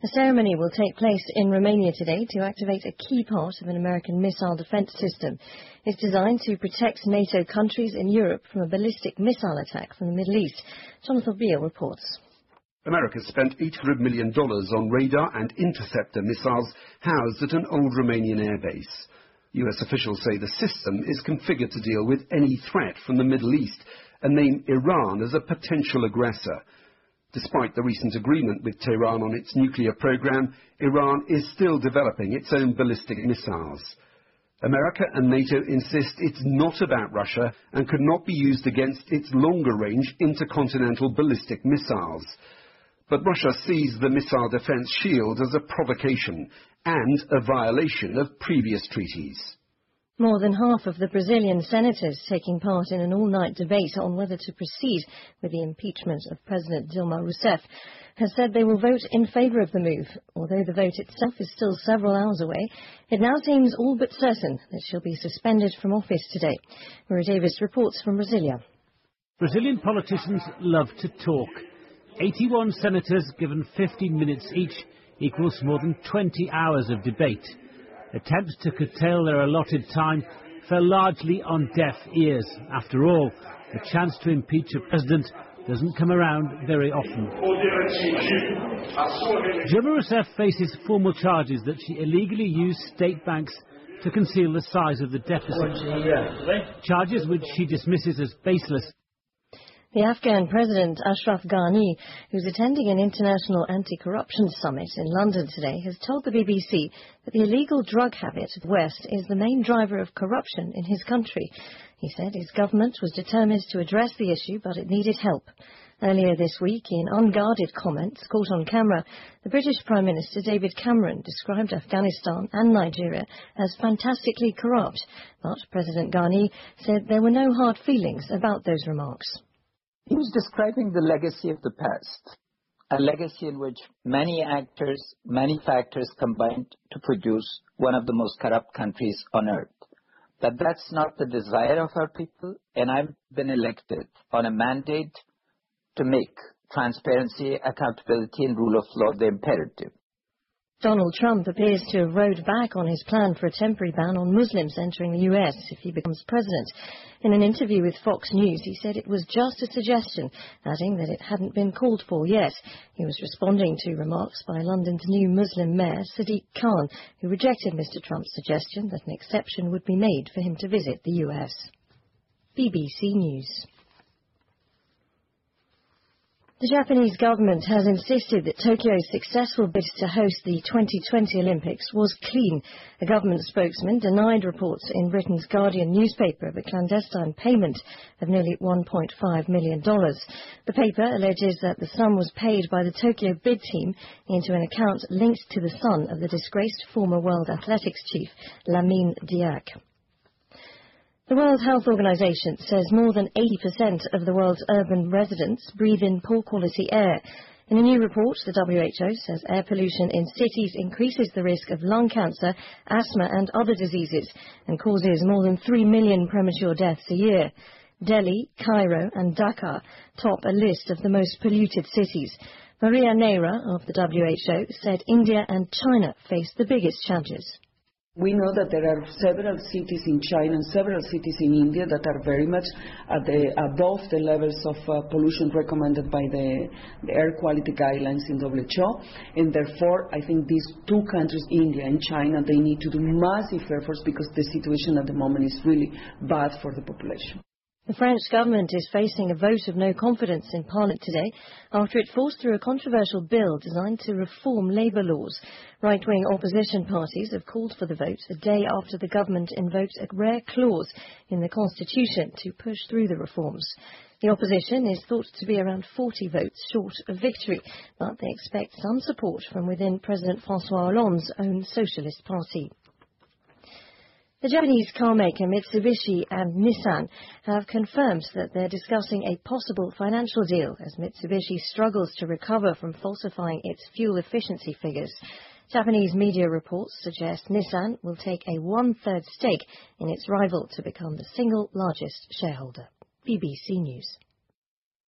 A ceremony will take place in Romania today to activate a key part of an American missile defense system. It's designed to protect NATO countries in Europe from a ballistic missile attack from the Middle East. Jonathan Beale reports. America spent $800 million on radar and interceptor missiles housed at an old Romanian airbase. US officials say the system is configured to deal with any threat from the Middle East and name Iran as a potential aggressor. Despite the recent agreement with Tehran on its nuclear program, Iran is still developing its own ballistic missiles. America and NATO insist it's not about Russia and could not be used against its longer-range intercontinental ballistic missiles. But Russia sees the missile defense shield as a provocation and a violation of previous treaties. More than half of the Brazilian senators taking part in an all-night debate on whether to proceed with the impeachment of President Dilma Rousseff has said they will vote in favour of the move. Although the vote itself is still several hours away, it now seems all but certain that she'll be suspended from office today. Maria Davis reports from Brasilia. Brazilian politicians love to talk. 81 senators given 15 minutes each equals more than 20 hours of debate. Attempts to curtail their allotted time fell largely on deaf ears. After all, the chance to impeach a president doesn't come around very often. Dilma Rousseff faces formal charges that she illegally used state banks to conceal the size of the deficit. Charges which she dismisses as baseless. The Afghan President Ashraf Ghani, who's attending an international anti-corruption summit in London today, has told the BBC that the illegal drug habit of the West is the main driver of corruption in his country. He said his government was determined to address the issue, but it needed help. Earlier this week, in unguarded comments caught on camera, the British Prime Minister David Cameron described Afghanistan and Nigeria as fantastically corrupt, but President Ghani said there were no hard feelings about those remarks. He was describing the legacy of the past, a legacy in which many actors, many factors combined to produce one of the most corrupt countries on earth. But that's not the desire of our people, and I've been elected on a mandate to make transparency, accountability, and rule of law the imperative. Donald Trump appears to have rowed back on his plan for a temporary ban on Muslims entering the US if he becomes president. In an interview with Fox News, he said it was just a suggestion, adding that it hadn't been called for yet. He was responding to remarks by London's new Muslim mayor, Sadiq Khan, who rejected Mr. Trump's suggestion that an exception would be made for him to visit the US. BBC News. The Japanese government has insisted that Tokyo's successful bid to host the 2020 Olympics was clean. A government spokesman denied reports in Britain's Guardian newspaper of a clandestine payment of nearly $1.5 million. The paper alleges that the sum was paid by the Tokyo bid team into an account linked to the son of the disgraced former World Athletics chief, Lamine Diack. The World Health Organization says more than 80% of the world's urban residents breathe in poor quality air. In a new report, the WHO says air pollution in cities increases the risk of lung cancer, asthma and other diseases and causes more than 3 million premature deaths a year. Delhi, Cairo and Dhaka top a list of the most polluted cities. Maria Neira of the WHO said India and China face the biggest challenges. We know that there are several cities in China and several cities in India that are very much above the levels of pollution recommended by the air quality guidelines in WHO. And therefore, I think these two countries, India and China, they need to do massive efforts because the situation at the moment is really bad for the population. The French government is facing a vote of no confidence in Parliament today after it forced through a controversial bill designed to reform labour laws. Right-wing opposition parties have called for the vote a day after the government invoked a rare clause in the constitution to push through the reforms. The opposition is thought to be around 40 votes short of victory, but they expect some support from within President François Hollande's own Socialist Party. The Japanese carmaker Mitsubishi and Nissan have confirmed that they're discussing a possible financial deal as Mitsubishi struggles to recover from falsifying its fuel efficiency figures. Japanese media reports suggest Nissan will take a one-third stake in its rival to become the single largest shareholder. BBC News.